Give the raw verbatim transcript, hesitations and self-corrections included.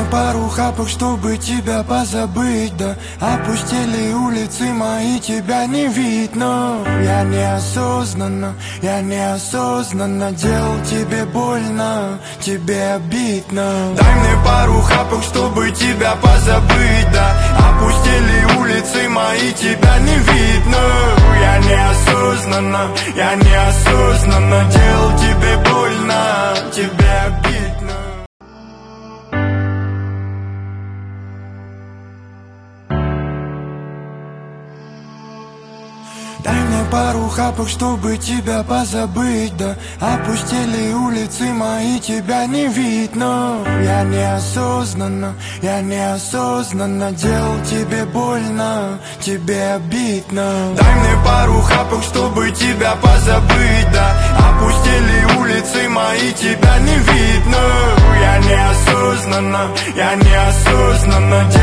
пару хапок, чтобы тебя позабыть, да. Опустели улицы мои, тебя не видно. Я неосознанно, я неосознанно делал тебе больно, тебе обидно. Дай мне пару хапок, чтобы тебя позабыть, да. Опустели улицы мои, тебя не видно. Я неосознанно, я неосознанно делал тебе больно, тебе обидно. Дай мне пару хапок, чтобы тебя позабыть, да. Опустели улицы мои, тебя не видно. Я неосознанно, я неосознанно делал тебе больно, тебе обидно. Дай мне пару хапок, чтобы тебя позабыть, да. Опустели улицы мои, тебя не видно. Я неосознанно, я неосознанно